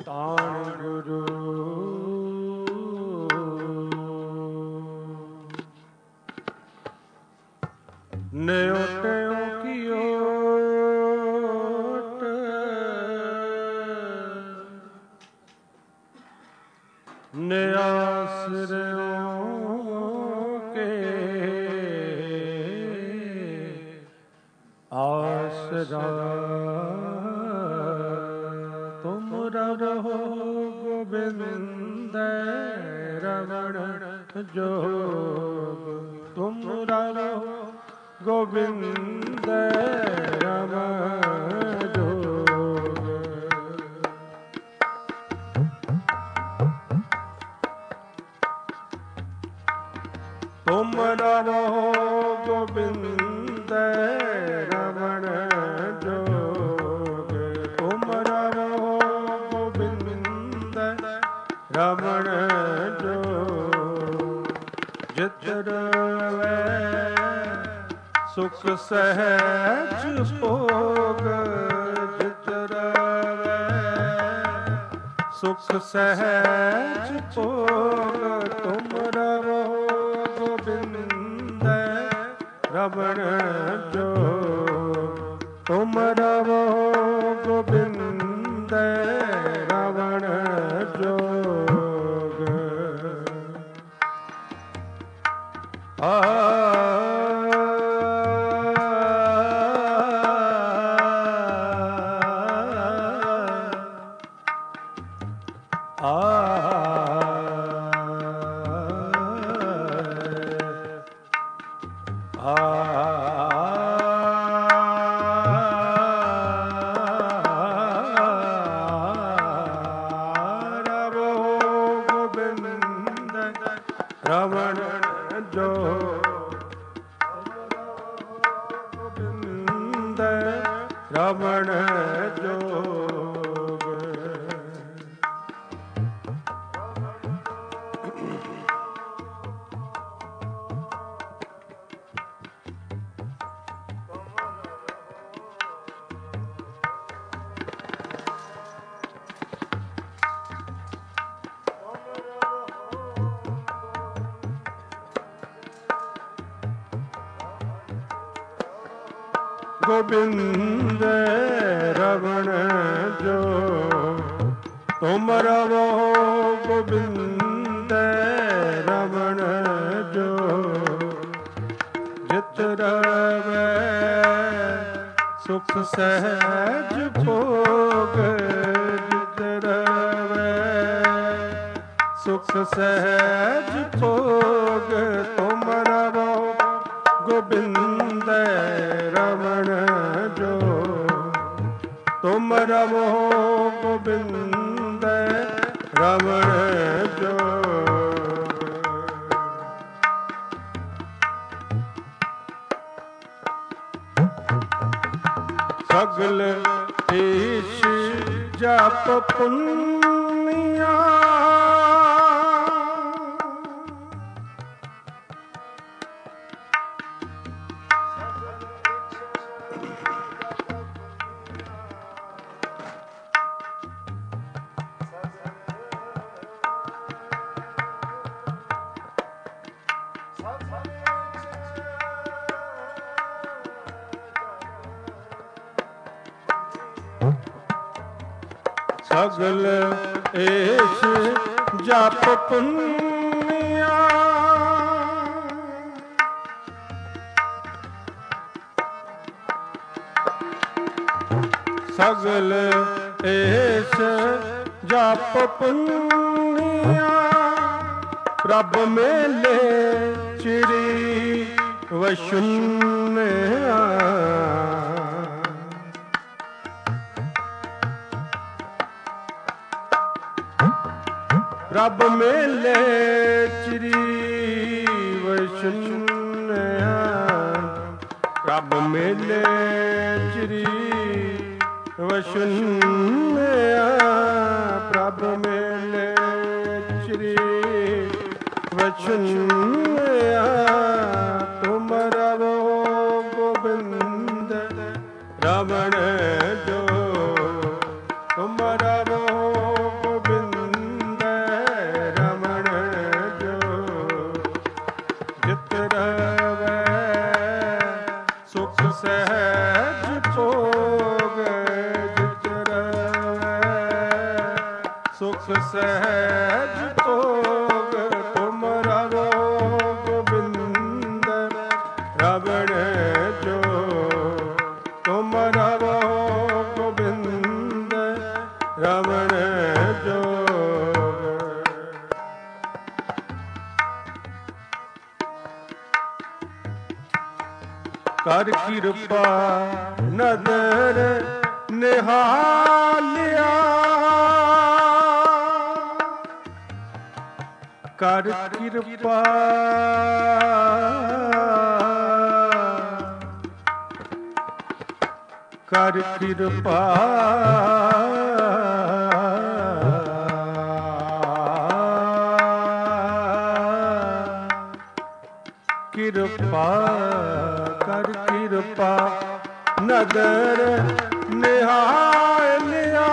ਤਾਣ ਗੁਰੂ ਨਿਉਟਿਓ ਕੀ ਓਟ ਨਿਆਸਰਿਓ ਕੇ ਆਸਰਾ ਤੁਮਰਾ ਰਹੋ ਗੋਬਿੰਦ ਰਮਣ ਜੋਗ ਤੁਮਰਾ ਰਹੋ ਗੋਬਿੰਦ ਰਮਣ ਜੋਗ ਤੁਮਰਾ ਰਹੋ ਗੋਬਿੰਦ ਰਮਣ ਜੋਗ ਤੁਮਰਾ ਰਹੋ ਗੋਬਿੰਦ ਰਮਣ ਜੋਗ ਜਿਤ ਰਵੈ ਸੁਖ ਸਹਿਜ ਭੋਗ ਜਿਤ ਰਵੈ ਸੁਖ ਸਹਿਜ ਭੋਗ ਤੁਮਰਾ ਰਹੋ ਗੋਬਿੰਦ ਰਮਣ ਜੋਗ ਤੁਮਰਾ ਰਹੋ ਗੋਬਿੰਦ ਰਮਣ ਜੋਗ ਰਮਣ ਜੋਗ ਗੋਬਿੰਦ ਰਮਣ ਜੋਗ ਗੋਬਿੰਦ ਰਮਣ ਜੋਗ ਤੁਮਰਾ ਰਹੋ ਗੋਬਿੰਦ ਰਮਣ ਜੋਗ ਜਿਤ ਰਵੈ ਸੁਖ ਸਹਿਜ ਭੋਗ ਜਿਤ ਰਵੈ ਸੁਖ ਸਹਿਜ ਭੋਗ ਤੁਮਰਾ ਰਹੋ ਗੋਬਿੰਦ ਰਮਣ ਜੋਗ ਤੁਮਰਾ ਰਹੋ ਗੋਬਿੰਦ ਰਮਣ ਜੋਗ ਸਗਲ ਈਸ਼ ਜਪ ਪੁੰਨਿਆ ਸਗਲ ਏਸ਼ ਜਪ ਪੁੰਨਿਆ ਸਗਲ ਏਸ਼ ਜਪ ਪੁੰਨਿਆ ਪ੍ਰਭ ਮੇਲੇ ਚਿੜੀ ਵਸ਼ੁੰਨਿਆ ਰੱਬ ਮੇਲੇ ਚਿਰੀ ਵਸ਼ੁੰਨਿਆ ਰੱਬ ਮੇਲੇ ਚਿਰੀ ਵਸ਼ੁੰਨਿਆ ਪ੍ਰਭ ਮੇਲੇ ਚਿਰੀ ਵਸ਼ੁੰਨਿਆ ਤੁਮਰਾ ਰਹੋ ਗੋਬਿੰਦ ਰਮਣ ਜੋਗ ਤੁਮਰਾ ਰਹੋ ਸਹਿਜ ਭੋਗ ਜਿਤ ਰਵੈ ਸੁਖ ਸਹਿਜ ਭੋਗ ਤੁਮ ਰਵੋ ਗੋਬਿੰਦ ਰਵਣ ਜੋ ਤੁਮ ਰਵੋ ਗੋਬਿੰਦ ਰਵਣ ਜੋ ਕਰ ਕਿਰਪਾ ਨਦਰ ਨਿਹਾਲਿਆ ਕਰ ਕਿਰਪਾ ਕਰ ਕਿਰਪਾ ਕਿਰਪਾ ਕਰ ਕਿਰਪਾ ਨਦਰ ਨਿਹਾਲਿਆ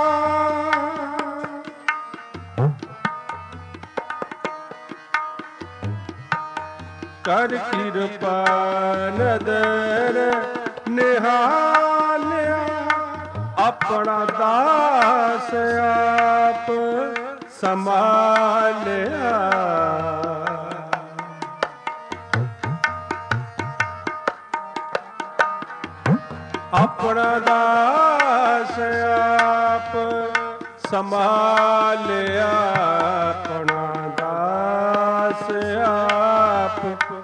ਕਰ ਕਿਰਪਾ ਨਦਰ ਨਿਹਾਲਿਆ ਆਪਣਾ ਦਾਸ ਆਪ ਸੰਭਾਲਿਆ ਆਪਣਾ ਦਾਸ ਆਪ ਸੰਭਾਲਿਆ ਆਪਣਾ ਦਾਸ ਆਪ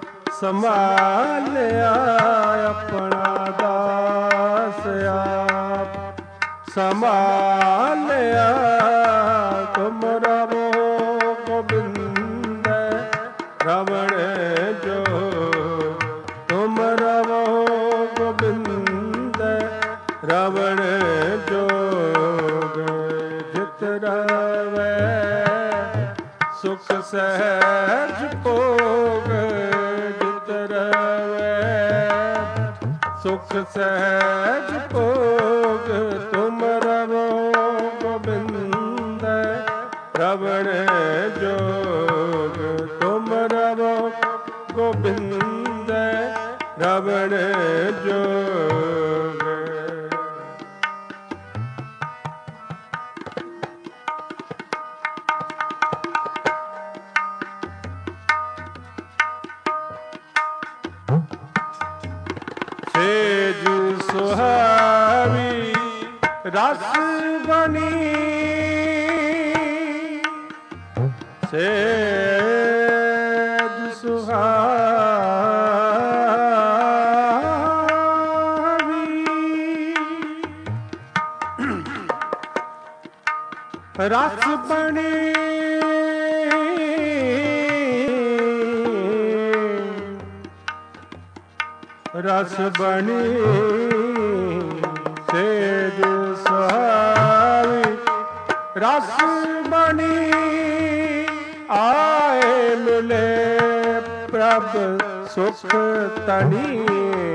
ਸੰਭਾਲਿਆ ਆਪਣਾ ਦਾਸ ਆਪ ਸੰਭਾਲਿਆ ਤੁਮ ਰਵੋ ਗੋਬਿੰਦ ਰਵਣ ਜੋ ਤੁਮ ਰਵੋ ਗੋਬਿੰਦ ਰਵਣ ਜੋਗ ਜਿਤ ਰਵੈ ਸੁਖ ਸਹਿਜ ਭੋਗ ਜਿਤ ਰਵੈ ਸੁਖ ਸਹਿਜ ਭੋਗ ਤੁਮ ਰਵੋ ਗੋਬਿੰਦ ਰਵਣ ਜੋਗ ਤੁਮ ਰਵੋ ਗੋਬਿੰਦ ਰਵਣ ਜੋਗ ਸੇਜ ਸੁਹਾਵੀ ਰਸ ਬਣੀ ਸੇਜ ਸੁਹਾਵੀ ਰਸ ਬਣੀ ਰਸ ਬਣੀ ਸੇਜ ਸੁਹਾਵੀ ਰਸ ਬਣੀ ਆਏ ਮਿਲੇ ਪ੍ਰਭ ਸੁਖ ਤਣੀ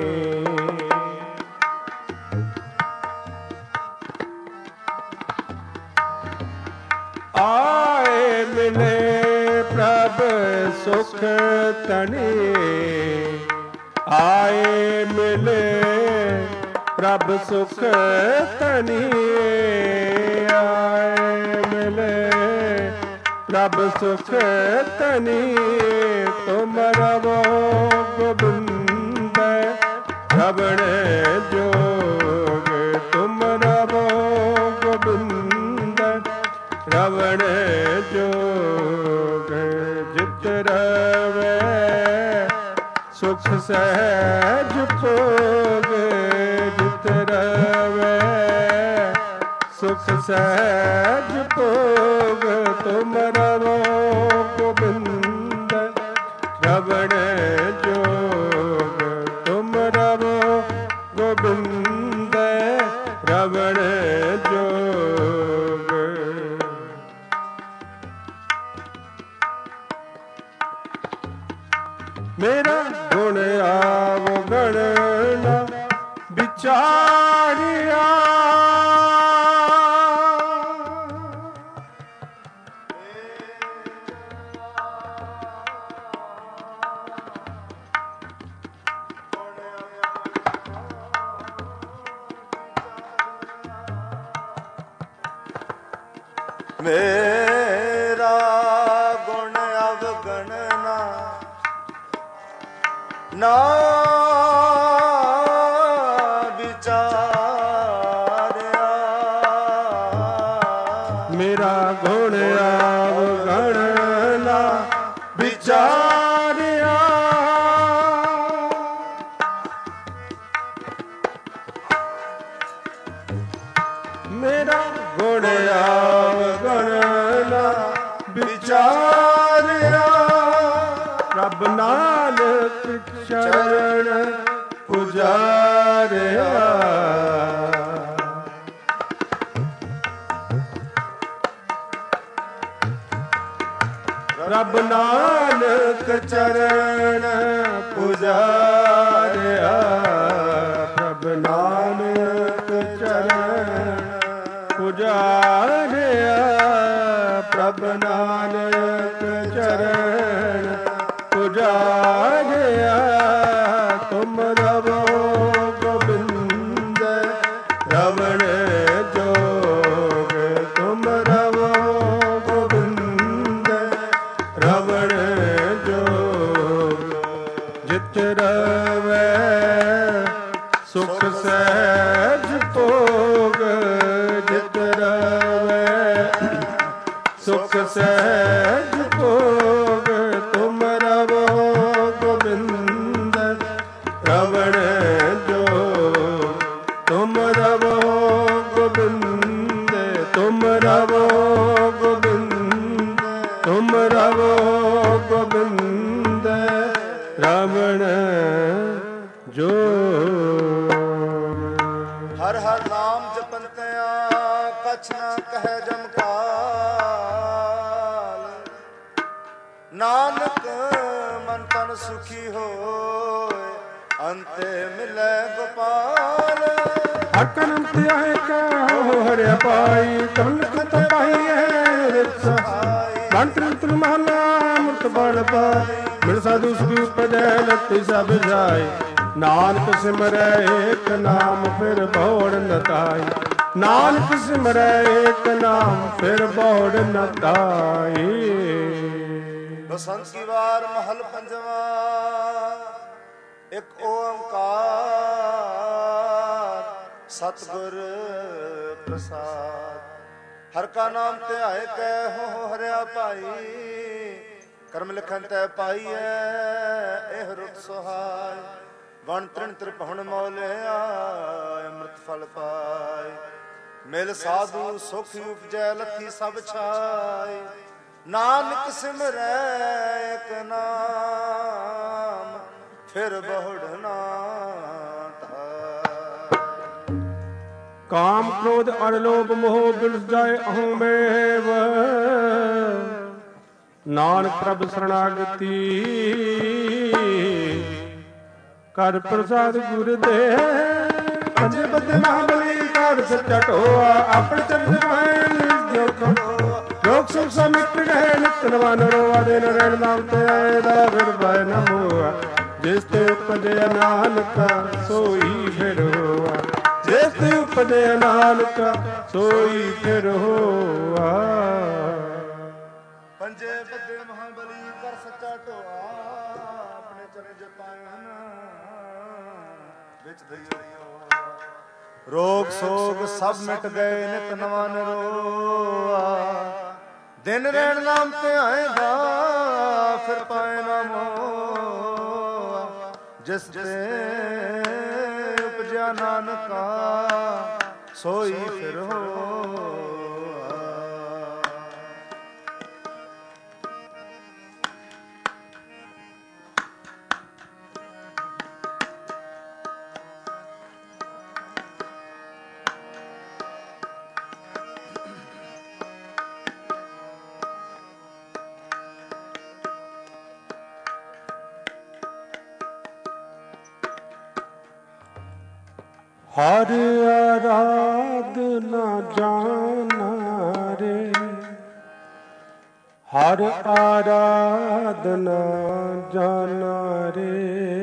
ਆਏ ਮਿਲੇ ਪ੍ਰਭ ਸੁਖ ਤਣੀ ਆਏ ਮਿਲੇ ਪ੍ਰਭ ਸੁਖ ਤਣੀ ਆਏ ਮਿਲੇ ਪ੍ਰਭ ਸੁਖ ਤਣੀ ਤੁਮ ਰਵੋ ਗੋਬਿੰਦ ਰਵਣ ਜੋਗ ਤੁਮ ਰਵੋ ਗੋਬਿੰਦ ਰਵਣ ਜੋਗ ਜਿਤ ਰਵੈ ਸੁਖ ਸਹਿਜ ਭੋਗ ਜਿਤ ਰਵੈ ਸੁਖ ਸਹਿਜ ਭੋਗ ਤੁਮ ਰਵੋ ਗੋਬਿੰਦ ਰਵਣ ਜੋਗ ਤੁਮ ਰਵੋ ਗੋਬਿੰਦ ਰਵਣ ਜੋਗ ਮੇਰਾ ਗੁਣ ਆਵਗਣ ਨਾ ਵਿਚਾਰਿਆ ਮੇਰਾ ਗੁਣ ਅਵਗਣ ਨਾ ਵਿਚਾਰਿਆ। ਮੇਰਾ ਗੁਣ ਅਵਗਣ ਨਾ ਵਿਚਾਰਿਆ। ਮੇਰਾ ਗੁਣ ਅਵਗਣ ਨਾ ਵਿਚਾਰਿਆ। ਰੱਬ ਨਾਨਕ ਚਰਨ ਪੁਜਾਰਿਆ। ਰੱਬ ਨਾਨਕ ਚਰਨ ਪੁਜਾਰਿਆ। ਰੱਬ ਨਾਨਕ ਚਰਨ ਪੁਜਾਰਿਆ। ਪ੍ਰਭ ਨਾਨਕ ਚਰਨ ਪੁਜਾਰਿਆ। ਤੁਮ ਰਵੋ ਗੋਬਿੰਦ ਰਵਣ ਜੋਗ। ਤੁਮ ਰਵੋ ਗੋਬਿੰਦ ਰਵਣ ਜੋਗ। ਜਿਤ ਰਵੈ ਸੁਖ ਸਹਿਜ ਭੋਗ। ਜਿਤ ਰਵੈ ਸੁਖ ਸਹਿਜ ਭੋਗ। ਤੁਮ ਰਵੋ ਗੋਬਿੰਦ ਰਵਣ ਜੋਗ। ਤੁਮ ਰਵੋ ਗੋਬਿੰਦ। ਤੁਮ ਰਵੋ ਗੋਬਿੰਦ। ਤੁਮ ਰਵੋ ਗੋਬਿੰਦ ਰਵਣ ਜੋਗ। ਹਰ ਹਰ ਨਾਮ ਜਪੰਤਿਆ ਕਛ ਨਾ ਕਹਿ ਜਮਕਾਲ। ਨਾਨਕ ਮਨ ਤਨ ਸੁਖੀ ਹੋਏ ਅੰਤੇ ਮਿਲੈ ਗੋਪਾਲ। ਹਰ ਕਰਮ ਤੇ ਆਏ ਕਹੋ ਹਰਿ ਪਾਈ। ਕਮਲ ਖਤ ਪਾਈਐ ਰਿਤ ਸਹਾਈ। ਮਨ ਤ੍ਰਿੰਤਿ ਮਹਲਾ ਅੰਮ੍ਰਿਤ ਬਲ ਪਾਈ। ਮਿਲ ਸਾਧੂ ਸੁਖ ਉਪਜੈ ਲਤੀ ਸਭ ਜਾਈ। ਨਾਨਕ ਸਿਮਰੈ ਏਕ ਨਾਮ ਫਿਰ ਬੋੜ ਨ ਤਾਈ। ਨਾਨਕ ਸਿਮਰੈ ਏਕ ਨਾਮ ਫਿਰ ਬੋੜ ਨ ਤਾਈ। ਬਸੰਤ ਕੀ ਵਾਰ ਮਹਲ ਪੰਜਵਾ। ਇੱਕ ਓੰਕਾਰ ਸਤਿਗੁਰ ਪ੍ਰਸਾਦ। ਹਰ ਕਾ ਨਾਮ ਧਿਆਏ ਕਹਿ ਹੋ ਹਰਿਆ ਭਾਈ। ਕਰਮ ਲਿਖਨ ਤੈ ਪਾਈਐ ਇਹ ਰੁਤ ਸੁਹਾਈ। ਵਣ ਤ੍ਰਿਣ ਤ੍ਰਿਭੁਵਨ ਮੌਲਿਆ ਅੰਮ੍ਰਿਤ ਫਲ ਪਾਈ। ਮਿਲ ਸਾਧੂ ਸੁਖ ਉਪਜੈ ਲੱਥੀ ਸਭ ਛਾਈ। ਨਾਨਕ ਸਿਮਰੈ ਏਕ ਨਾਮ ਫਿਰ ਬਹੁੜ ਨਾ ਧਾਇ। ਕਾਮ ਕ੍ਰੋਧ ਅਰ ਲੋਭ ਮੋਹ ਬਿਲਸ ਜਾਏ ਅਹੰ ਮੇਵ। ਨਾਨਕ ਪ੍ਰਭ ਸਰਣਾਗਤੀ ਕਰ ਪ੍ਰਸਾਦ ਗੁਰ ਦੇ। ਪੰਜੇ ਬੱਦੇ ਮਹਾਬਲੀ ਕਰ ਸੱਚਾ ਢੋਆ। ਆਪਣੇ ਚਰਨ ਪਾਏ ਜੋ ਖੋਆ। ਲੋਕ ਸੁਖ ਸਮਿਤ ਗਏ ਨਿਤ ਨਵਾਨ ਰੋਆ। ਦਿਨ ਰਹਿਣ ਨਾਮ ਤੇ ਆਏ ਦਾ ਫਿਰ ਬੈ ਨ ਮੋਆ। ਜਿਸ ਤੇ ਉਪਜਿਆ ਨਾਨਕ ਸੋਈ ਫਿਰ ਹੋਆ। ਜਿਸ ਤੇ ਉਪਜਿਆ ਨਾਨਕ ਸੋਈ ਫਿਰ ਹੋਆ। ਪੰਜੇ ਬੱਦੇ ਮਹਾਬਲੀ ਕਰ ਸੱਚਾ ਢੋਆ। ਆਪਣੇ ਚਰਨ ਜਪਾਏ ਵਿੱਚ ਦਈਓ। ਰੋਗ ਸੋਗ ਸਭ ਮਿਟ ਗਏ ਨਿਤ ਨਵਾਂ ਨਿਰੋਆ। ਦਿਨ ਰਹਿਣ ਨਾਮ ਧਿਆਏ ਦਾ ਫਿਰ ਪਾਏ ਨਾ ਮੋਆ। ਜਿਸ ਤੇ ਉਪਜਿਆ ਨਾਨਕਾ ਸੋਈ ਫਿਰ ਹੋਆ। ਹਰ ਆਰਾਧਨਾ ਜਾਨਾ ਰੇ। ਹਰ ਆਰਾਧਨਾ ਜਾਨਾ ਰੇ।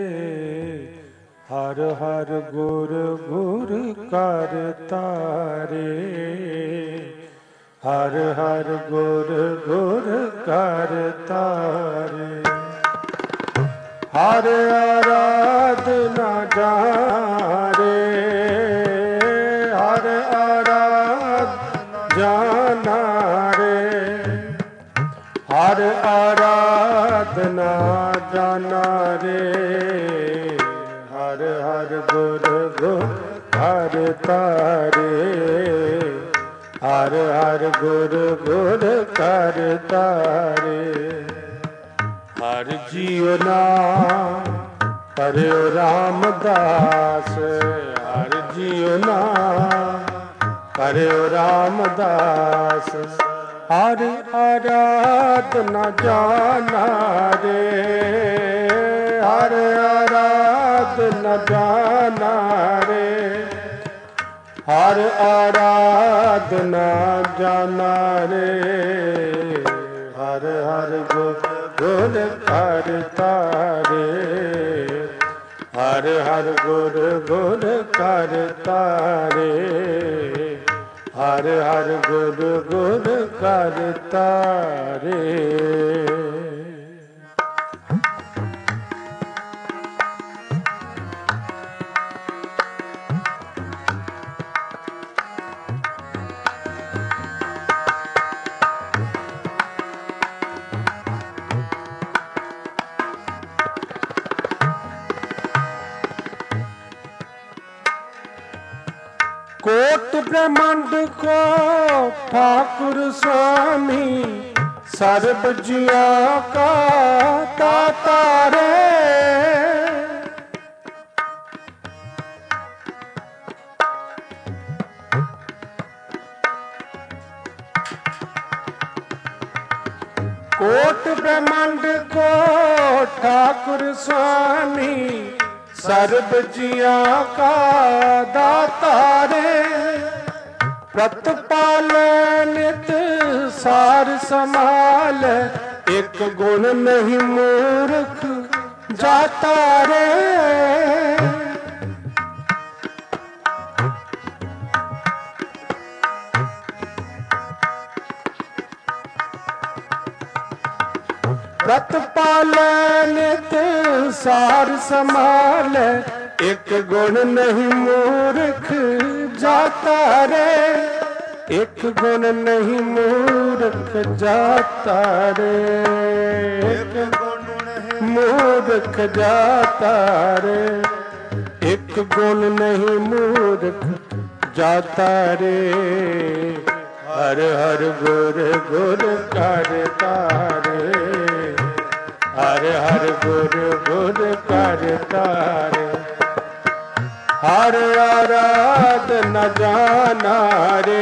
ਹਰ ਹਰ ਗੁਰ ਗੁਰ ਕਰ ਤਾਰੇ। ਹਰ ਹਰ ਗੁਰ ਗੁਰ ਕਰ ਤਾਰੇ। ਹਰ ਆਰਾਧਨਾ ਜਾਰੇ, ਹਰ ਆਰਾਧਨਾ ਜਾਨਾ ਰੇ, ਹਰ ਆਰਾਧਨਾ ਜਾਨਾ ਰੇ। ਹਰ ਹਰ ਗੁਰ ਗੁਰ ਹਰ ਤਾਰੇ, ਹਰ ਹਰ ਗੁਰ ਗੁਰ ਕਰ ਤਾਰੇ। ਹਰ ਜੀਉ ਨਾਮ ਪਰਿਉ ਰਾਮਦਾਸ, ਹਰ ਜੀਉ ਨਾਮ ਪਰਿਉ ਰਾਮਦਾਸ। ਹਰ ਆਰਾਧਨਾ ਜਾਨਾ ਰੇ, ਹਰ ਆਰਾਧਨਾ ਜਾਨਾ ਰੇ, ਹਰ ਆਰਾਧਨਾ ਜਾਨਾ ਰੇ। ਹਰ ਹਰ ਗੁਰ ਗੁਰ ਕਰ ਤਾਰੇ, ਹਰ ਹਰ ਗੁਰ ਗੁਰ ਕਰ ਤਾਰੇ, ਹਰ ਹਰ ਗੁਰ ਗੁਰ ਕਰ ਤਾਰੇ। कोट ब्रह्मांड को ठाकुर स्वामी, सर्ब जिया का दाता रे। कोट ब्रह्मांड को ठाकुर स्वामी, सर्ब जिया का दाता रे। प्रतिपाल नित सार समाल, एक गुण नहीं मूर्ख जाता रे। प्रतिपाल नित सार समाल, एक गुण नहीं मूर्ख जाता रे। एक गुण नहीं मूर्ख जाता रे, एक गुण नहीं मूर्ख जाता रे, एक गुण नहीं मूर्ख जाता रे। हर हर गुर गुर कर तारे, हर हर गुर गुर कर तारे। हर आराधना जाना रे,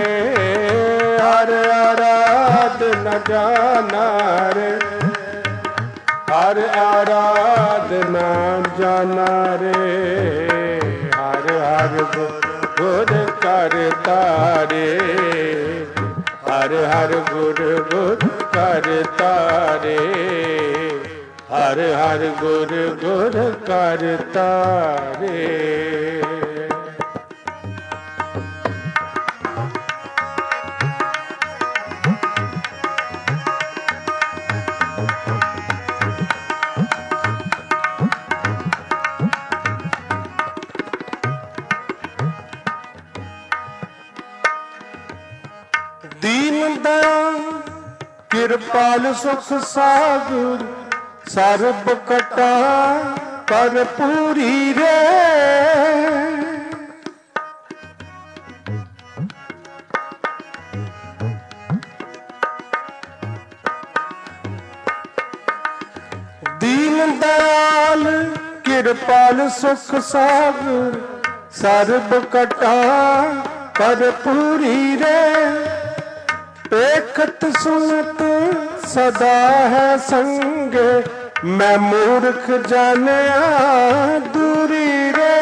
हर आराधना जाना रे, हर आराधना जाना रे। हर हर गुर कर तारे, हर हर गुर गुर कर तारे, हर हर गुर गुर कर तारे। दीन दयाल कृपाल सुख सागर, सर्ब कटा पर पूरी रे। दीन दयाल कृपाल सुख सागर, सर्ब कटा पर पूरी रे। देखत सुनत सदा है संग, मैं मूर्ख जानिया दूरी रे।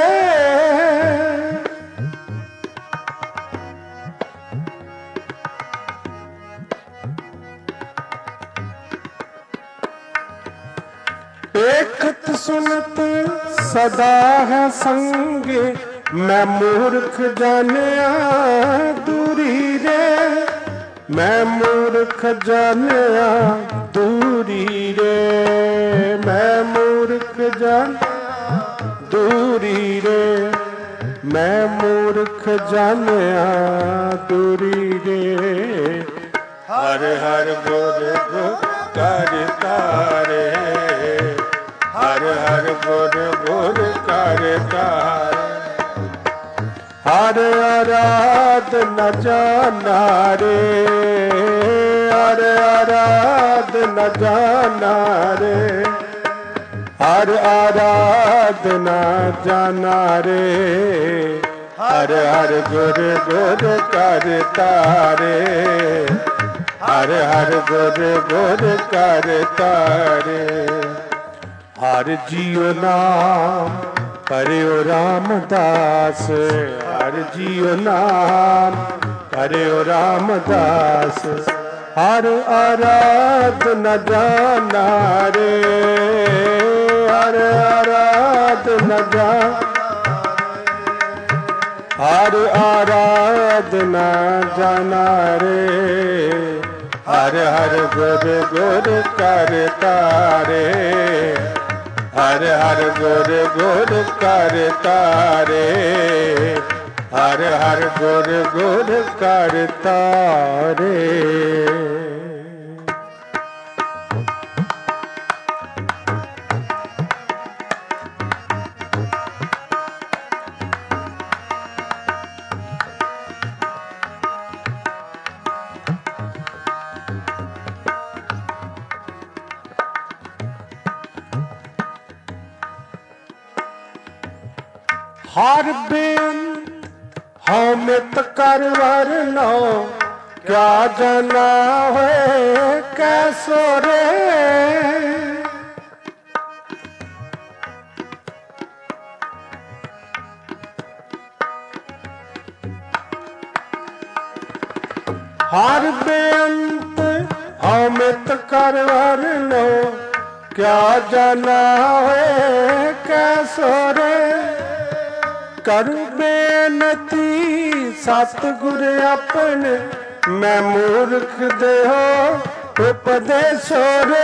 देखत सुनत सदा है संग, मैं मूर्ख जानिया दूरी रे। ਮੈਂ ਮੂਰਖ ਜਾਣਿਆ ਦੂਰੀ ਰੇ, ਮੈਂ ਮੂਰਖ ਜਾਣਿਆ ਦੂਰੀ ਰੇ, ਮੈਂ ਮੂਰਖ ਜਾਣਿਆ ਦੂਰੀ ਰੇ। ਹਰ ਹਰ ਗੁਰ ਗੁਰ ਕਰ ਤਾਰੇ, ਹਰ ਹਰ ਗੁਰ ਗੁਰ ਕਰ ਤਾਰੇ। ਹਰ ਆਰਾਧਨਾ ਜਾਨਾ ਰੇ, ਹਰ ਆਰਾਧਨਾ ਜਾਨਾ ਰੇ, ਹਰ ਆਰਾਧਨਾ ਜਾਨਾ ਰੇ। ਹਰ ਹਰ ਗੁਰ ਗੁਰ ਕਰ ਤਾਰੇ, ਹਰ ਹਰ ਗੁਰ ਗੁਰ ਕਰ ਤਾਰੇ। ਹਰ ਜੀਉ ਨਾਮ ਕਰਿਓ ਰਾਮਦਾਸ, ਹਰ ਜੀਉ ਨਾਮ ਕਰਿਓ ਰਾਮਦਾਸ। ਹਰ ਆਰਾਧਨਾ ਜਾਨਾ ਰੇ, ਹਰ ਆਰਾਧਨਾ ਜਾਨਾ, ਹਰ ਆਰਾਧਨਾ ਜਾਨਾ ਰੇ। ਹਰ ਹਰ ਗੁਰ ਗੁਰ ਕਰ ਤਾਰੇ, ਹਰ ਹਰ ਗੁਰ ਗੁਰ ਕਰ ਤਾਰੇ, ਹਰ ਹਰ ਗੁਰ ਗੁਰ ਕਰ ਤਾਰੇ। ਹਰ ਬੇਅੰਤ ਹਉ ਮਿਤ ਕਰ ਵਰਨੋ, ਕਿਆ ਜਾਨਾ ਹੋਏ ਕੈਸੋ ਰੇ। ਹਰ ਬੇਅੰਤ ਹਉ ਮਿਤ ਕਰ ਵਰਨੋ, ਕਿਆ ਜਾਨਾ ਹੋਏ ਕੈਸੋ ਰੇ। ਕਰੁ ਬੇਨਤੀ ਸਤਿਗੁਰ ਆਪਣੇ, ਮੈਂ ਮੂਰਖ ਦੇਹੋ ਉਪਦੇਸੋ ਰੇ।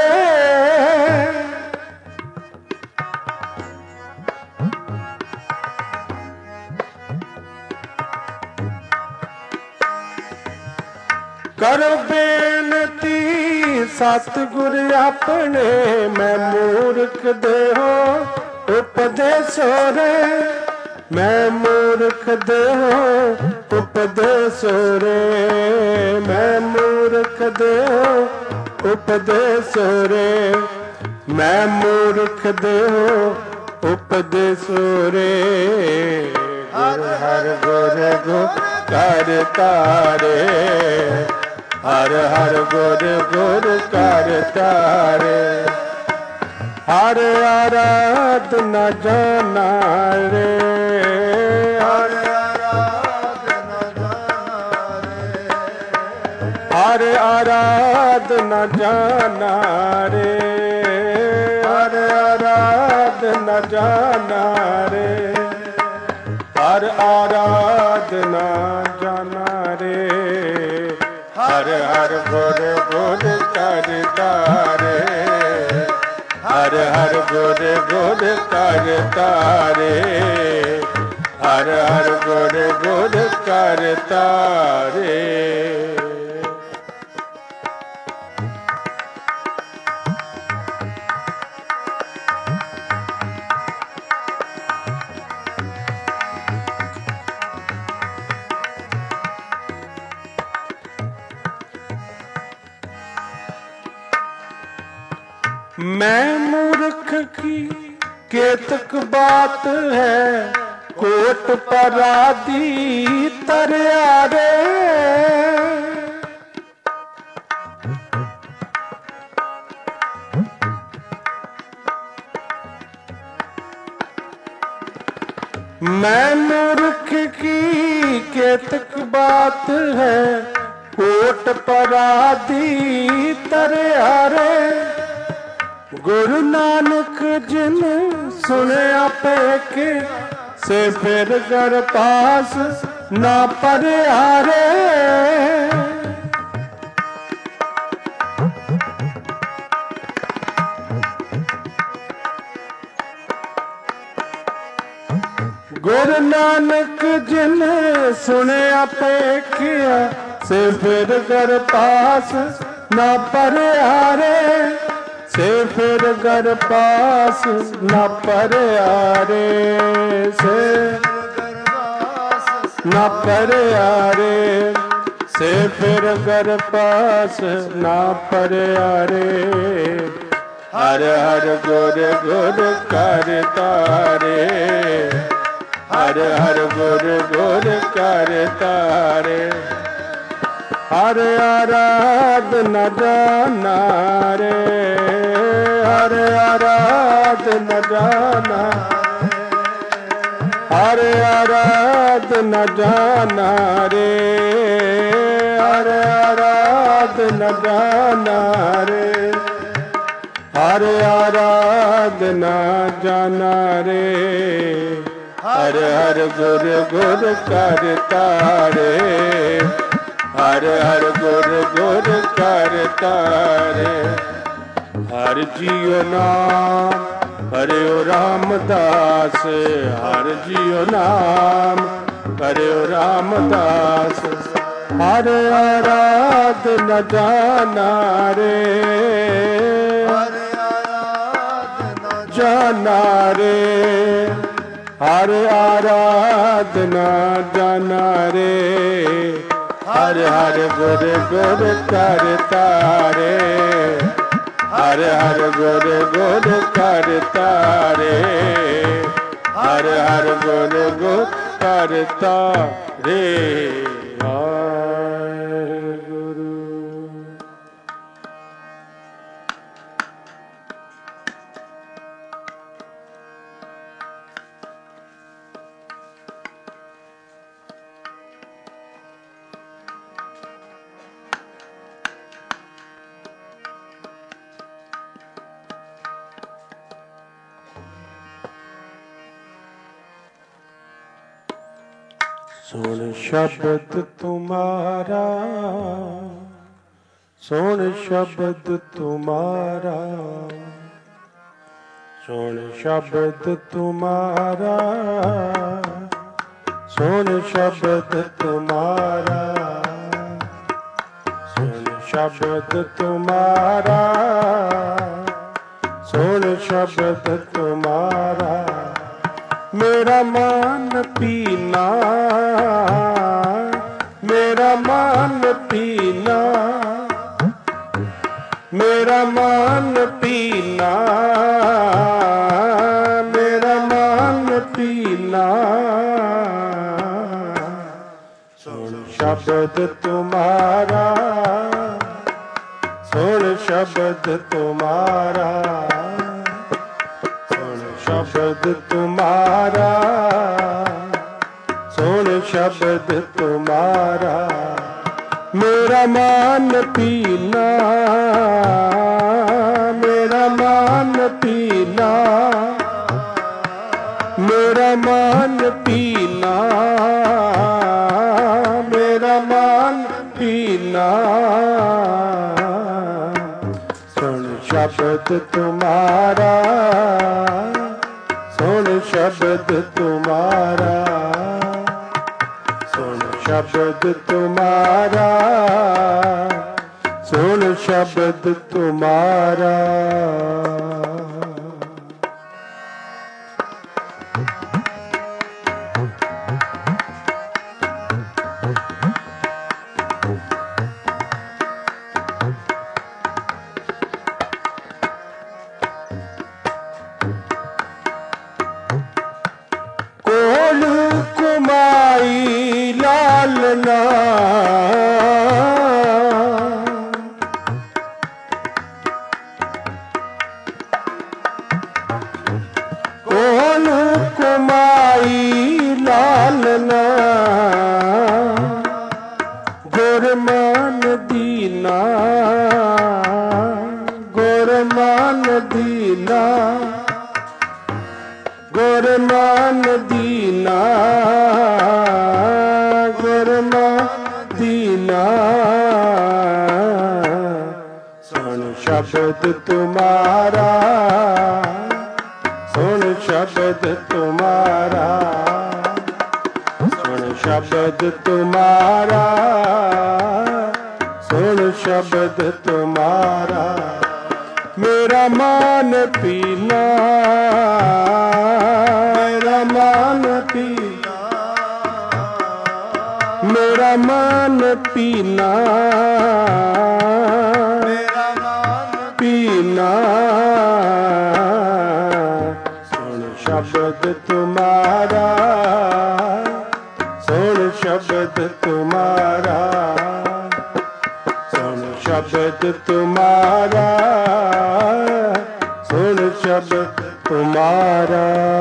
ਕਰੁ ਬੇਨਤੀ ਸਤਿਗੁਰ ਆਪਣੇ, ਮੈਂ ਮੂਰਖ ਦੇਹੋ ਉਪਦੇਸੋ ਰੇ। ਮੈਂ ਮੂਰਖ ਦੇਹੋ ਉਪਦੇਸੋ ਰੇ, ਮੈਂ ਮੂਰਖ ਦੇਹੋ ਉਪਦੇਸੋ ਰੇ, ਮੈਂ ਮੂਰਖ ਦੇਹੋ ਉਪਦੇਸੋ ਰੇ। ਹਰ ਹਰ ਗੁਰ ਗੁਰ ਕਰ ਤਾਰੇ, ਹਰ ਹਰ ਗੁਰ ਗੁਰ ਕਰ ਤਾਰੇ। ਹਰ ਆਰਾਧਨਾ ਜਾਨਾ ਰੇ, ਹਰ ਆਰਾਧਨਾ ਜਾਨਾ ਰੇ, ਹਰ ਆਰਾਧਨਾ ਜਾਨਾ ਰੇ, ਹਰ ਆਰਾਧਨਾ ਜਾਨਾ ਰੇ, ਹਰ ਆਰਾਧਨਾ ਜਾਨਾ ਰੇ। ਹਰ ਹਰ ਗੁਰ ਗੁਰ ਕਰ ਤਾਰੇ, ਹਰ ਹਰ ਗੁਰ ਗੁਰ ਕਰ ਤਾਰੇ, ਹਰ ਹਰ ਗੁਰ ਗੁਰ ਕਰ ਤਾਰੇ। मैं मूर्ख की केतक बात है, कोट पराधी तरया रे। मैं मूर्ख की केतक बात है, कोट पराधी तरया रे। गुरु नानक जिन सुनया पेके, से फिर घर पास ना पर हारे। फिर नानक जिन सुनिया पेखिया से फिर घर पास ना पर आरे से फिर घर पास ना पर आरे से ना पर आरे से फिर घर पास ना पर आरे हर हर गुर गुर कर तारे हर हर गुर गुर कर तारे हर आराधना जाना रे हर आराधना जाना हर आराधना जाना रे हर आराधना जाना रे हर आराधना जाना रे हर हर गुर गुर कर तारे हर हर गुर गुर कर तारे हर जियो नाम हरे ओ रामदास हर जियो नाम हरे ओ रामदास हर आराधना जाना रे जाना रे हर आराधना जाना रे हर हर गुर गुर कर तारे हर हर गुर गुर कर तारे हर हर गुर गुर कर तारे सुन शब्द तुम्हारा सुन शब्द तुम्हारा सुन शब्द तुम्हारा सुन शब्द तुम्हारा सुन शब्द तुम्हारा सुन शब्द तुम्हारा मेरा मान पीना मेरा मान पीना मेरा मान पीना मेरा मान पीना सुन शब्द तुम्हारा सुन शब्द तुम्हारा शब्द तुम्हारा सुन शब्द तुम्हारा मेरा मान पीना मेरा मान पीना मेरा मान पीना मेरा मान पीना सुन शब्द तुम्हारा सुन शब्द तुम्हारा सुन शब्द तुम्हारा सुन शब्द तुम्हारा कौन कुमाई लालना गुरमान दीना गुरमान दीना गुरमान दीना गुरमान दीना सुन शब्द तुम्हारा सुन शब्द तुम्हारा शब्द तुम्हारा, सुन शब्द तुम्हारा। मेरा मान पीना, मेरा मान पीना, मेरा मान पीना, मेरा मान पीना। सुन शब्द तुम्हारा, सुन शब्द तुम्हारा, सुन शब्द तुम्हारा, सुन शब्द तुम्हारा।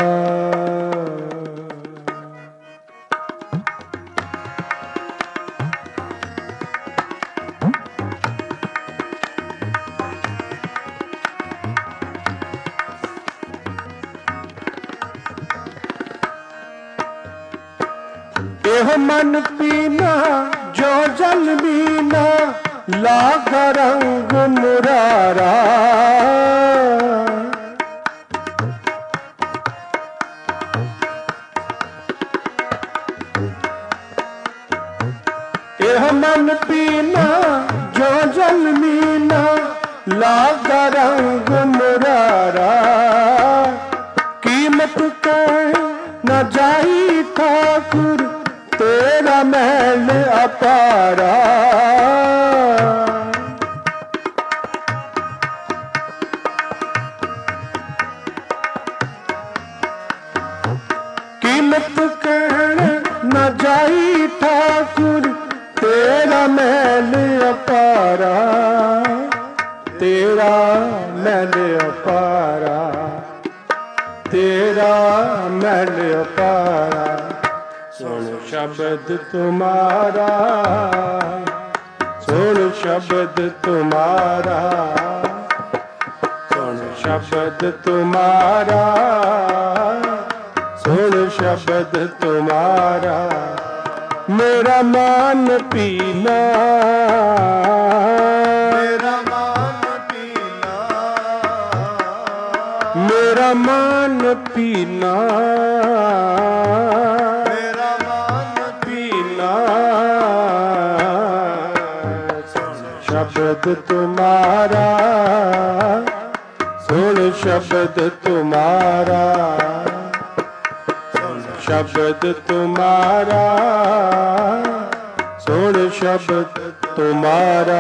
एह मन पीना जो जल बीना, लाग रंग मुरारा। एह मन पीना जो जल मीना, लाग रंग मुरारा। कीमत को न जाई ठाकुर, तेरा महल अपारा। कीमत कहने न जाई ठाकुर, तेरा महल अपारा, तेरा महल अपारा, तेरा महल अपारा। सुन शब्द तुम्हारा, सुन शब्द तुम्हारा, सुन शब्द तुम्हारा, सुन शब्द तुम्हारा। मेरा मान पीना, मेरा मान पीना, मेरा मान पीना, शब्द तुम्हारा, सुन शब्द तुम्हारा, सुन शब्द तुम्हारा, सुन शब्द तुम्हारा।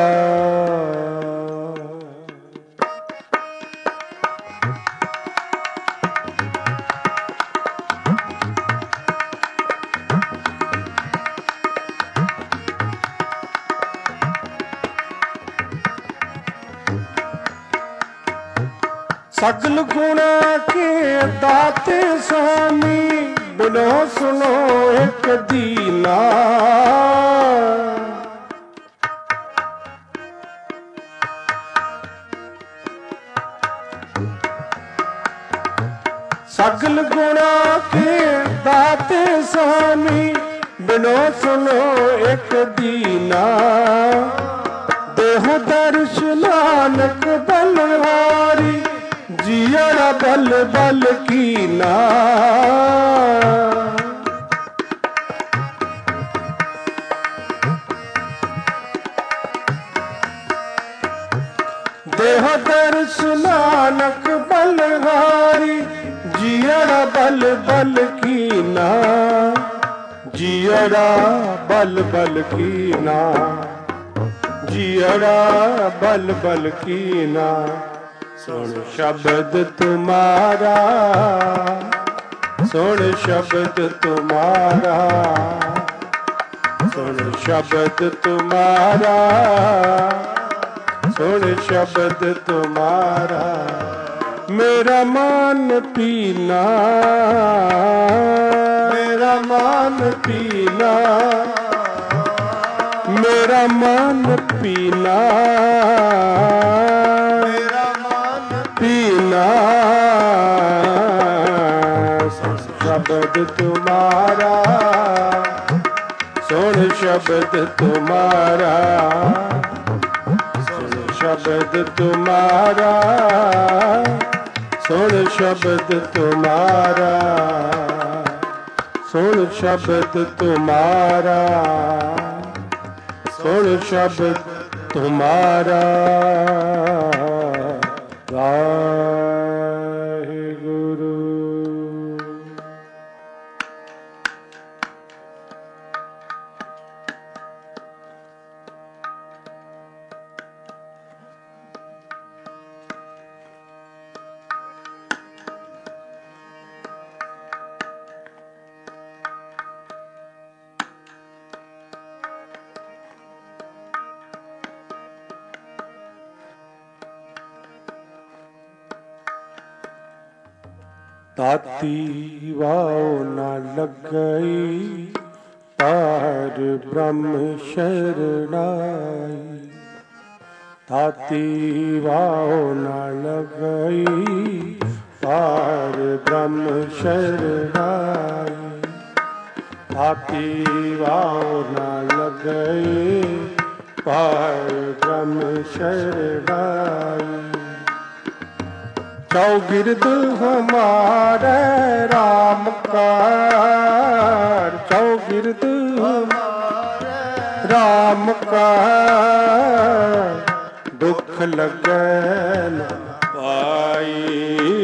सगल गुणा के दाते स्वामी, बिनो सुनो एक दीना। सगल गुणा के दाते स्वामी, बिनो सुनो एक दीना। देह दर्श नानक बलहारी, जियरा बल बल कीना। देह दर्श नानक बलहारी, जियरा बल बल कीना, जियरा बल बल कीना, जियरा बल बल कीना। सुन शब्द तुम्हारा, सुन शब्द तुम्हारा, सुन शब्द तुम्हारा, सुन शब्द तुम्हारा। मेरा मान पीना, मेरा मान पीना, मेरा मान पीना, पीना। शब्द तुम्हारा, सुन शब्द तुम्हारा, सुन शब्द तुम्हारा, सुन शब्द तुम्हारा, सुन शब्द तुम्हारा, सुन शब्द तुम्हारा वाहिगुरु। ताती वाओ न लगई पार ब्रह्म शरणाई, ताती वाओ न लगई पार ब्रह्म शरणाई, ताती वाओ न लगई पार ब्रह्म शरणाई। चौगिरद हमारे राम कार, चौगिरद हमारे राम कार, दुख लगे न पाई,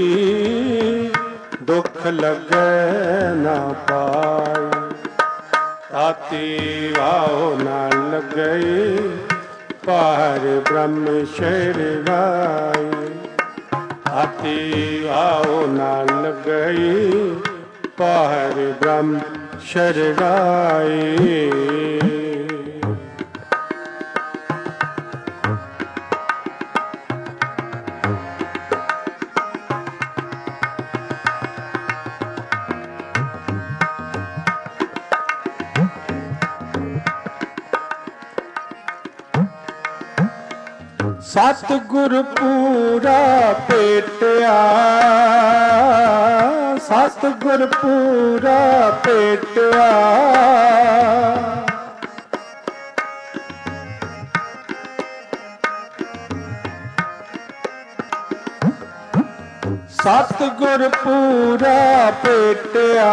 दुख लगे न पाई। ताती वाओ न लगई पार ब्रह्म शरणाई, ताती वाओ न लगई पार ब्रह्म शरणाई। सतगुर पूरा पेटिया, सतगुर पूरा पेटिया, सतगुर पूरा पेटिया,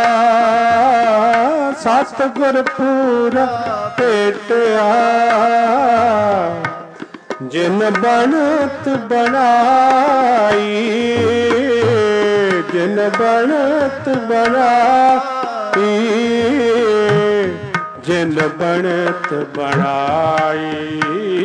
सतगुर पूरा पेटिया। जिन बनत बनाई, जिन बनत बनाई, जिन बनत बनाई,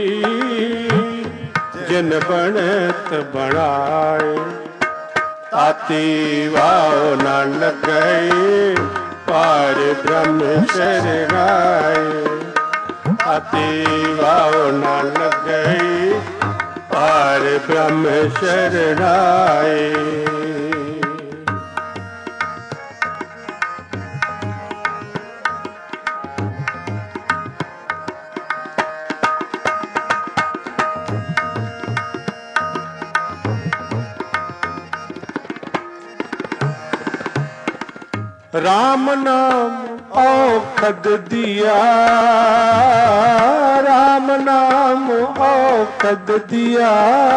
जिन बनत बनाई। ताती वाओ न लगई पार ब्रह्म शरणाई, ताती वाओ न लगई पार ब्रह्म शरणाई। राम नाम औखद दिया, राम नाम औखद दिया।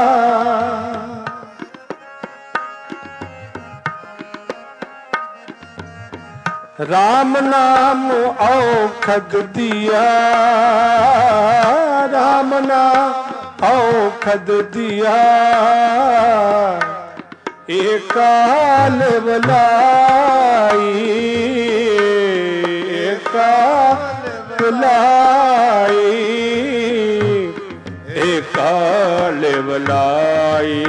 राम नाम औखद दिया, राम नाम औखद दिया। एकाल बुलाई, एकाल बुलाई, एकाल बुलाई,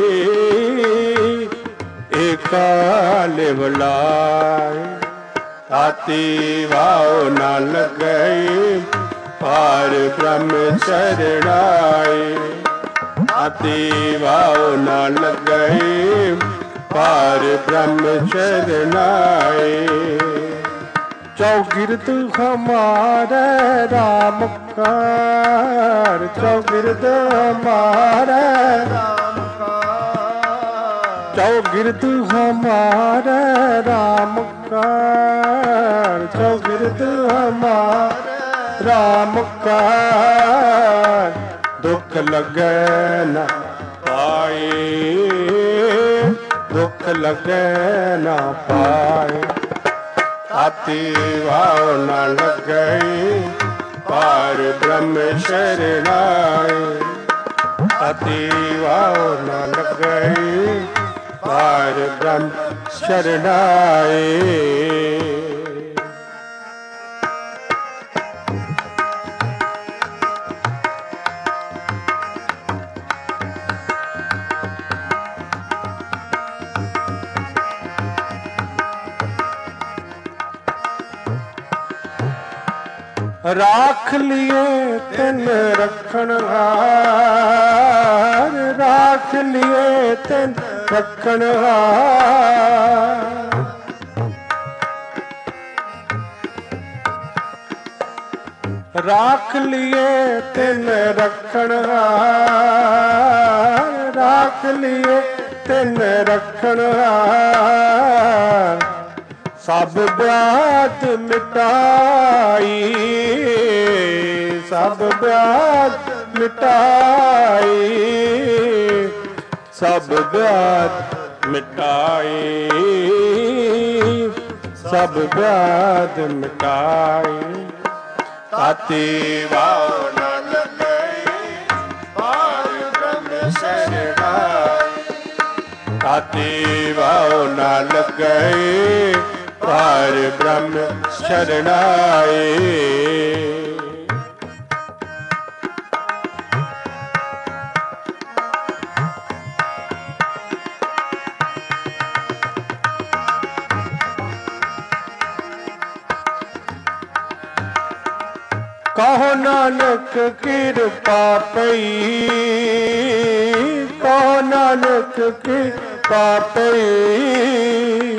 एकाल बुलाई। ताती वाओ न लगई पार ब्रह्म शरणाई, ताती वाओ न लगई पार ब्रह्म शरणाई। चौगिरद हमारे राम कार, चौगिरद हमारे राम कार, चौगिरद हमारे राम कार, चौगिरद हमारे राम कार। दुख लगे न पाए, दुख लगे न पाए। ਤਾਤੀ ਵਾਉ ਨਾ ਲੱਗਈ ਪਾਰ ਬ੍ਰਹਮ ਸ਼ਰਨਾਈ। ਤਾਤੀ ਵਾਉ ਨਾ ਲੱਗਈ ਪਾਰ ਬ੍ਰਹਮ ਸ਼ਰਨਾਈ। ਰਾਖ ਲਿਏ ਤਿਨ ਰੱਖਣ ਹਾਰ, ਰਾਖ ਲਿਏ ਤਿਨ ਰੱਖਣ ਹਾਰ। ਰਾਖ ਲਿਏ ਤਿਨ ਰੱਖਣ ਹਾਰ, ਰਾਖ ਲਿਏ ਤਿਨ ਰੱਖਣ ਹਾਰ। ਸਭ ਬਿਆਦ ਮਿਟਾਈ, ਸਭ ਬਿਆਦ ਮਿਟਾਈ, ਸਭ ਬਿਆਦ ਮਿਟਾਈ, ਸਭ ਬਿਆਦ ਮਿਟਾਈ। ਤਾਤੀ ਵਾਉ ਨਾ ਲੱਗਈ ਪਾਰ ਬ੍ਰਹਮ ਸ਼ਰਨਾਈ। ਤਾਤੀ ਵਾਉ ਨਾ ਲੱਗਈ ਪਾਰ ਬ੍ਰਹਮ ਸ਼ਰਨਾਈ। ਕਹੋ ਨਾਨਕ ਕਿਰਪਾ ਪਈ, ਕਹੋ ਨਾਨਕ ਕਿਰਪਾ ਪਈ।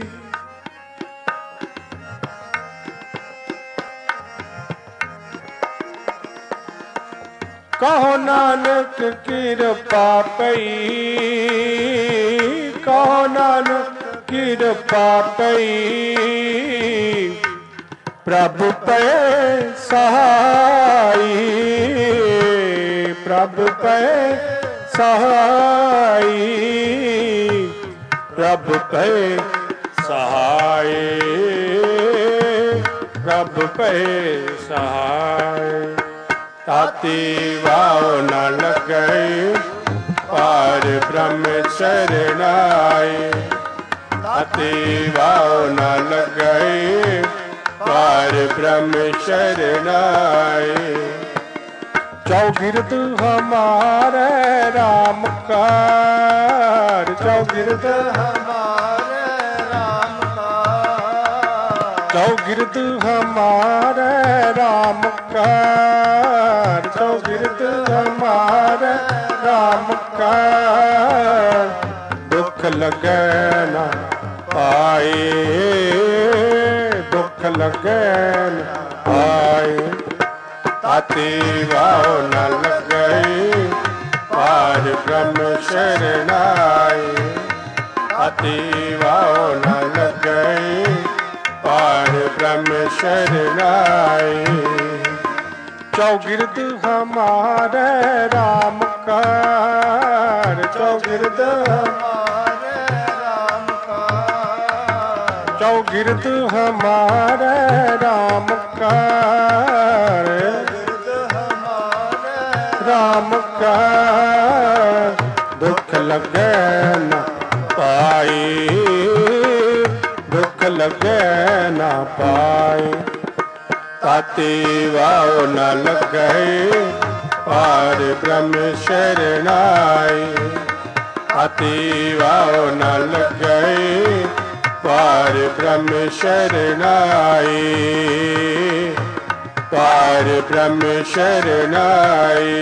ਕਹੋ ਨਾਨਕ ਕਿਰਪਾ ਪਈ, ਕਹੋ ਨਾਨਕ ਕਿਰਪਾ ਪਈ। ਪ੍ਰਭ ਪੈ ਸਹਾਈ, ਪ੍ਰਭ ਪੈ ਸਹਾਈ, ਪ੍ਰਭ ਪੈ ਸਹਾਈ, ਪ੍ਰਭ ਪੈ ਸਹਾਈ। ਤਾਤੀ ਵਾਉ ਨਾ ਲੱਗਈ ਪਾਰ ਬ੍ਰਹਮ ਸ਼ਰਨਾਈ। ਤਾਤੀ ਵਾਉ ਨਾ ਲੱਗਈ ਪਾਰ ਬ੍ਰਹਮ ਸ਼ਰਨਾਈ। ਚੌਗਿਰਦ ਹਮਾਰੇ ਰਾਮ ਕਾਰ, ਚੌਗਿਰਦ ਹਮਾਰੇ ਰਾਮ ਕਾਰ, ਚੌਗਿਰਦ ਹਮਾਰੇ ਰਾਮ ਕਾਰ, ਚੌਗਿਰਦ ਹਮਾਰੇ ਰਾਮ ਕਾਰ। ਦੁੱਖ ਲੱਗੈ ਨਾ ਪਾਏ, ਦੁੱਖ ਲੱਗੈ ਨਾ ਪਾਏ। ਤਾਤੀ ਵਾਉ ਨਾ ਲੱਗਈ ਪਾਰ ਬ੍ਰਹਮ ਸ਼ਰਨਾਈ। ਤਾਤੀ ਵਾਉ ਨਾ ਲੱਗਈ ਪਾਰ ਬ੍ਰਹਮ ਸ਼ਰਨਾਈ। ਚੌਗਿਰਦ ਹਮਾਰੇ ਰਾਮ ਕਾਰ, ਚੌਗਿਰਦ ਹਮਾਰੇ ਰਾਮ ਕਾਰ, ਚੌਗਿਰਦ ਹਮਾਰੇ ਰਾਮ ਕਾਰ, ਰਾਮ ਕਾਰ। ਦੁੱਖ ਲੱਗੈ ਨਾ ਪਾਈ, ਦੁੱਖ ਲੱਗੈ ਨਾ ਪਾਈ। ਤਾਤੀ ਵਾਉ ਨਾ ਲੱਗਈ ਪਾਰ ਬ੍ਰਹਮ ਸ਼ਰਨਾਈ। ਤਾਤੀ ਵਾਉ ਨਾ ਲੱਗਈ ਪਾਰ ਬ੍ਰਹਮ ਸ਼ਰਨਾਈ, ਪਾਰ ਬ੍ਰਹਮ ਸ਼ਰਨਾਈ,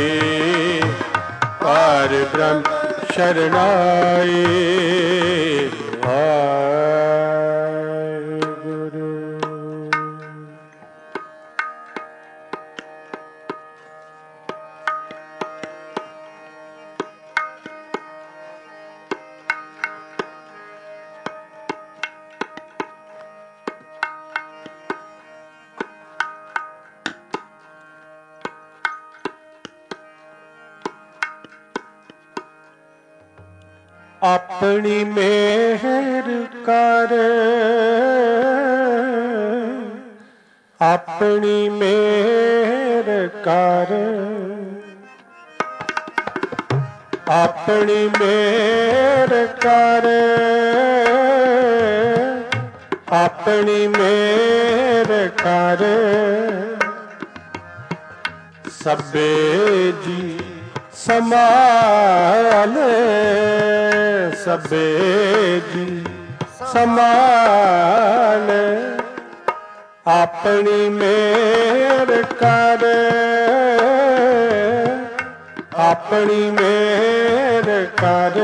ਪਾਰ ਬ੍ਰਹਮ ਸ਼ਰਨਾਈ। ਆਪਣੀ ਮਿਹਰ ਕਰ ਆਪਣੀ ਮੇਰ ਕਰ, ਆਪਣੀ ਮੇਰ ਕਰ, ਆਪਣੀ ਮੇਰ ਕਰ। ਸਭੇ ਜੀ ਸਮਾਲ, ਸਭੇ ਜੀ ਸਮਾਲ, ਆਪਣੀ ਮੇਰ ਕਰ, ਆਪਣੀ ਮੇਰ ਕਰ,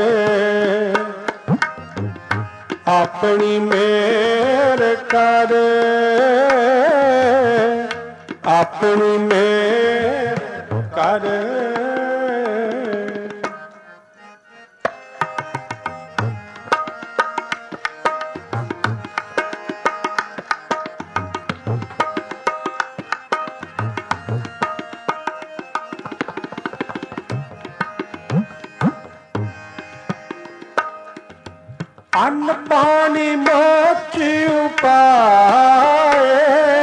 ਆਪਣੀ ਮੇਰ ਕਰ, ਆਪਣੀ ਮੇਰ ਕਰ। ਅੰਨ ਪਾਣੀ ਮੋਚ ਉਪਾਏ,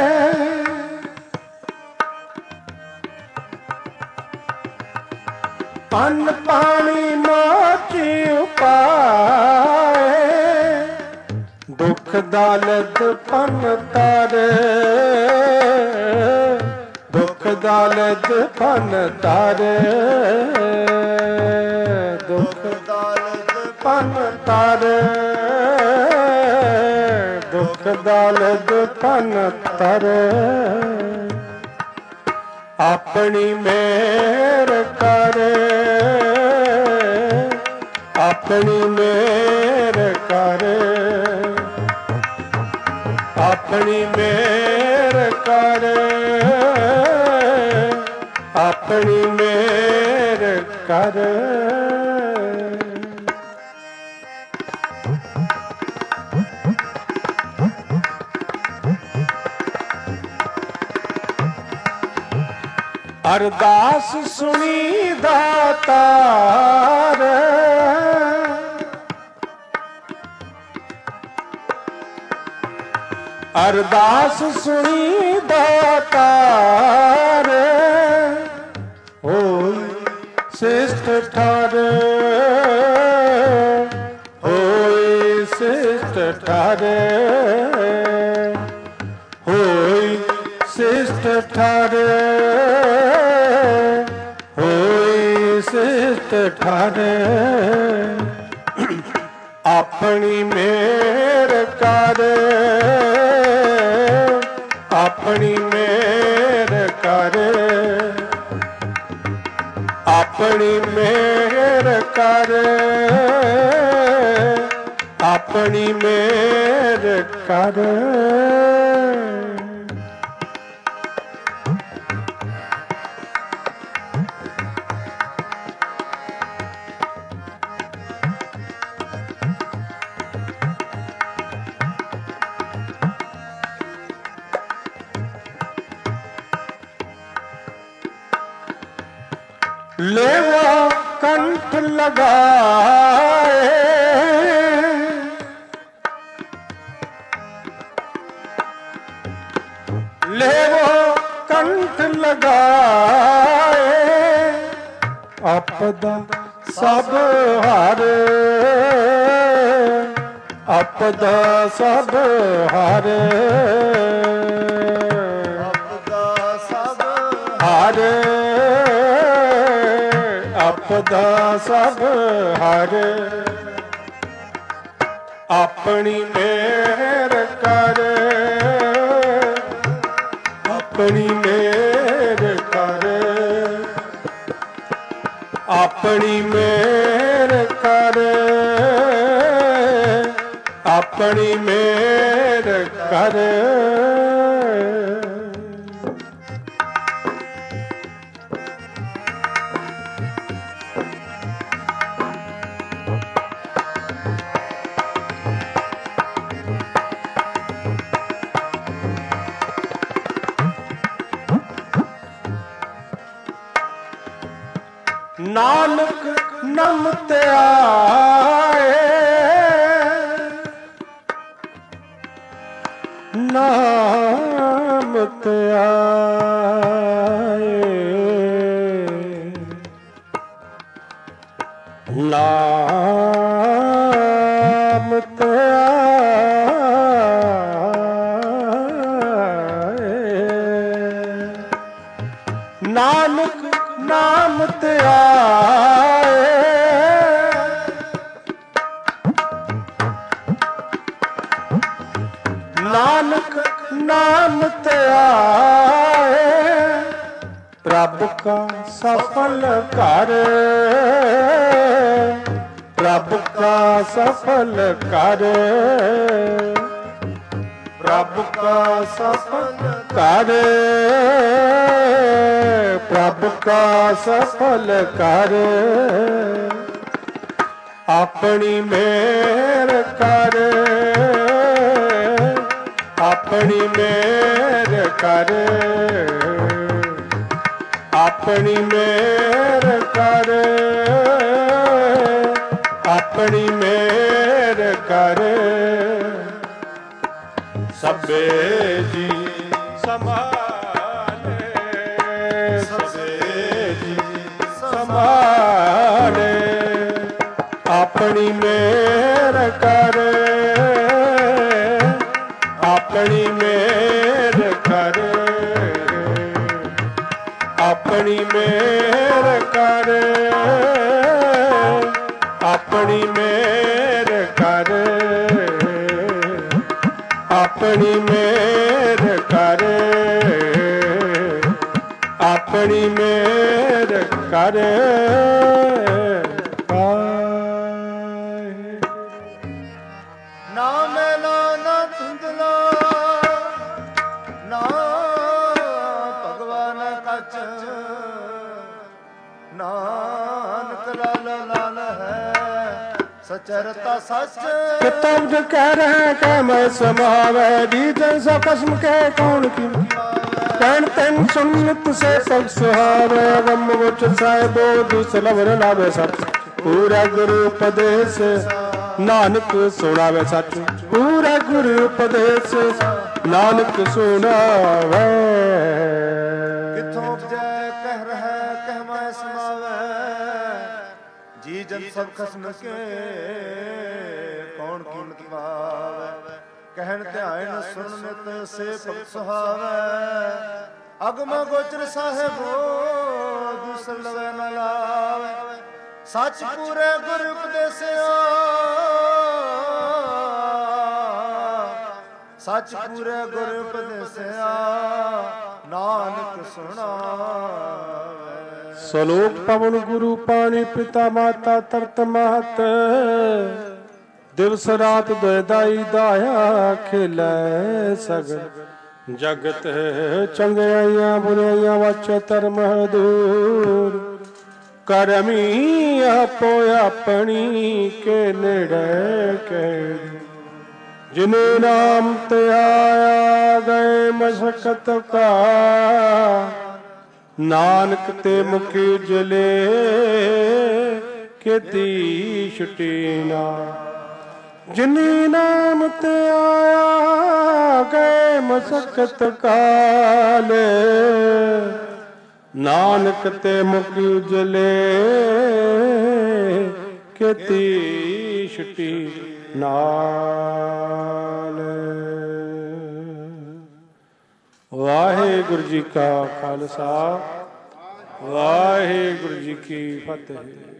ਅੰਨ ਪਾਣੀ ਮੋਚ ਉਪਾਏ, ਦੁੱਖ ਦਾਲਤ ਪਨ ਤਾਰੇ, ਦੁੱਖ ਦਾਲਤ ਪਨ ਤਾਰੇ, ਦੁੱਖ ਦਾਲਤ ਪਨ ਤਾਰੇ, ਦੁੱਖ ਦਾਲਤ ਪਨ ਤਾਰੇ। ਆਪਣੀ ਮੇਰ ਕਰ, ਆਪਣੀ ਮੇਰ ਕਰ, ਆਪਣੀ ਮੇਰ ਕਰ, ਆਪਣੀ ਮੇਰ ਕਰ। ਅਰਦਾਸ ਸੁਣੀ ਦਾਤਾਰ, ਅਰਦਾਸ ਸੁਣੀ ਦਾਤਾਰ, ਹੋਈ ਸਿਸ਼ਟ ਠਾਰ, ਹੋਈ ਸਿਸ਼ਟ ਠਾਰ, ਹੋਈ ਸਿਸ਼ਟ ਠਾਰ, ਹੋਈ ਸਿਸ਼ਟ ਠਾਰ। ਆਪਣੀ ਮੇਰ ਕਰ, ਆਪਣੀ ਮੇਰ ਕਰ, ਆਪਣੀ ਮੇਰ ਕਰ, ਆਪਣੀ ਮੇਰ ਕਰ। लेवा कंठ लगाए, लेवो कंठ लगाए, आपदा सब हार, आपदा सब हार, आपदा सब हार, ਆਪਦਾ ਸਭ ਹਰ। ਆਪਣੀ ਮਿਹਰ ਕਰ, ਆਪਣੀ ਮਿਹਰ ਕਰ, ਆਪਣੀ ਮਿਹਰ ਕਰ, ਆਪਣੀ ਮਿਹਰ ਕਰ। ਨਾਨਕ ਨਮ ਧਿਆਏ, ਨਾਮ ਤੇ ਆਏ, ਨਾਮ ਤੇ ਆਏ, ਨਾਨਕ ਨਾਮ ਤੇ ਆਏ, ਨਾਨਕ ਨਾਮ ਤੇ ਆਏ, ਪ੍ਰਭ ਕਾ ਸਫਲ ਕਰ, ਪ੍ਰਭ ਕਾ ਸਫਲ ਕਰ, ਪ੍ਰਭ ਕਾ ਸਫਲ ਕਰ, ਪ੍ਰਭ ਕਾ ਸਫਲ ਕਰ, ਆਪਣੀ ਮਿਹਰ ਕਰ, ਆਪਣੀ ਮਿਹਰ ਕਰ, ਆਪਣੀ ਮਿਹਰ ਕਰ, ਆਪਣੀ ਮਿਹਰ ਕਰ, ਸਭੇ ਜੀ ਸੰਭਾਲੇ, ਸਭੇ ਜੀ ਸੰਭਾਲੇ, ਆਪਣੀ ਮਿਹਰ ਕਰ, ਆਪਣੀ ਮਿਹਰ ਕਰ, ਆਪਣੀ ਮਿਹਰ ਕਰ, ਆਪਣੀ ਮਿਹਰ ਕਰ, ਆਪਣੀ ਮਿਹਰ ਕਰ, ਆਪਣੀ ਮਿਹਰ ਕਰ, ਨਾ ਮੈਲਾ ਨਾ ਧੁੰਦਲਾ, ਨਾ ਭਗਵਾਨ ਕਛ, ਨਾਨਕ ਲਾਲ ਲਾਲ ਹੈ, ਸਚਰਤਾ ਸੱਚ। किताब जो कह रहे कि मैं समावे, दीजन सा कसम के कौन की कहन तेन सुन्नत से पग सुहावे, गम गुच साहिबो दुसलवर लावे सच, पूरा गुरु उपदेश नानक सुनावे सच, पूरा गुरु उपदेश नानक सुनावे। किथों उपजै कह रहा कह मैं समावे, जी जन सब खसम के कौन कीमत पावे, कहन ध्यान सुन नित से भगत सुहावे, अगम गोचर साहिबो दूसर लवे न लावे, सच पूरे गुर उपदेसिया, सच पूरे गुर उपदेसिया, नानक सुनावे। सलोक पवन गुरु पानी पिता माता तरत महत, दिवस रात दुदाई दाया खिलै सगल, जगत चंगियाइयां बुराइयां वाचे धर्म दूर, करमी आपो अपनी के नेड़े कैद, जिने नाम ते आया गए मशक्कत का, नानक ते मुखी जले खेती छुटी ना, जिनी नाम ते आया गए मशक्कत काल, नानक ते मुखी उजले खेती छुटी नाल। वाहिगुरु जी का खालसा, वाहिगुरु जी की फतेह।